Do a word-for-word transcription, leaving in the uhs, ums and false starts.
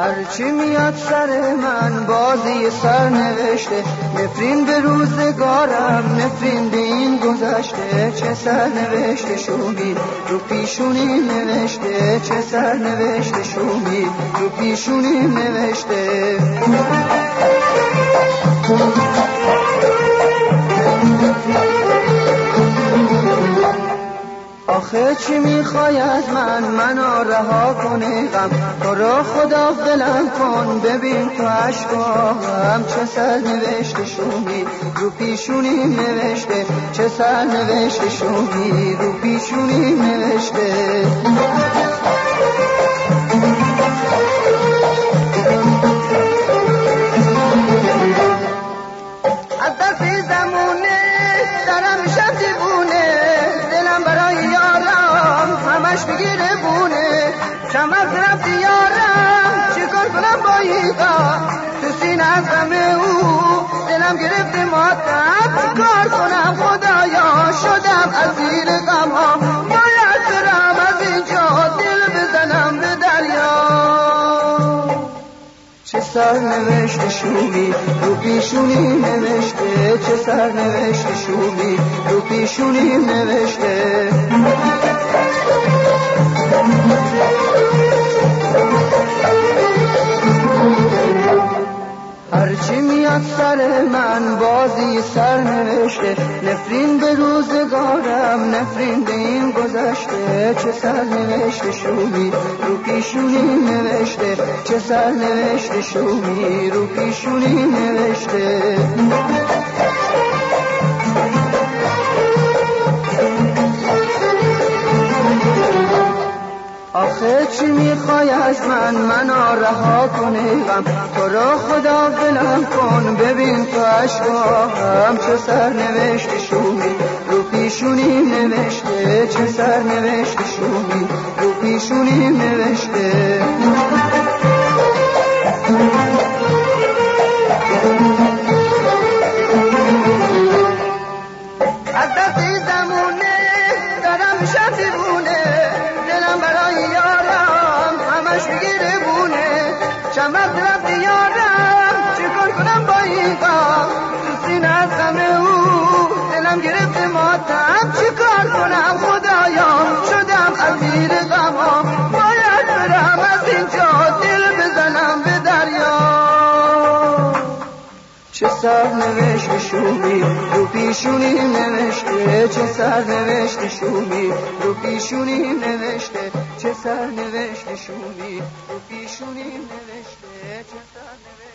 هرچی میاد سر من بازی سر نوشته، نفرین به روزگارم، نفرین به این گذشته. چه سر نوشته شومی رو پیشونی نوشته، چه سر نوشته شومی رو پیشونی نوشته. آخه چی میخوای از من؟ منو رها کنی غم، تو رو خدا ولم کن، ببین تو عشقام چه سر نوشته شومی رو پیشونی نوشته، چه سر نوشته شومی رو پیشونی نوشته. از دستی زمونه دارم میشم دیوونه، دلم برای یارم همش میگیره بونه. شمس رفتی یارم چیکار کنم با ایقا، تو سینه از غم او دلم گرفته ماتم. چیکار کنم خدایا شدم اسیر غم ها، باید برم از اینجا دل بزنم به دریا. چه سر نوشته شومی رو پیشونی نوشته، چه سر نوشته شومی رو پیشونی نوشته. هرچی میاد سر من بازی سر نوشته، نفرین به روزگارم، نفرین به این گذشته. چه سر نوشته شومی رو پیشونی نوشته، چه سر نوشته شومی رو پیشونی نوشته. آخه چی میخوای از من؟ منو رها کنی غم، تو رو خدا ولم کن، ببین تو عشقام چه سر نوشته شومی رو پیشونی نوشته، چه سر نوشته شومی رو پیشونی نوشته. از دستی زمونه دارم میشم دیوونه، دلم برای یارم همش میگیره بونه. شمس رفتی یارم چیکار کنم با این غم، تو سینه از غم او دلم گرفته ماتم. چیکار کنم خدایا شدم اسیر غم ها، باید برم از اینجا دل بزنم به دریا. چه سر نوشته شومی رو پیشونی نوشته، چه سر نوشته شومی رو پیشونی نوشته، چه سر نوشته شومی رو پیشونی نوشته، چه سر نوشته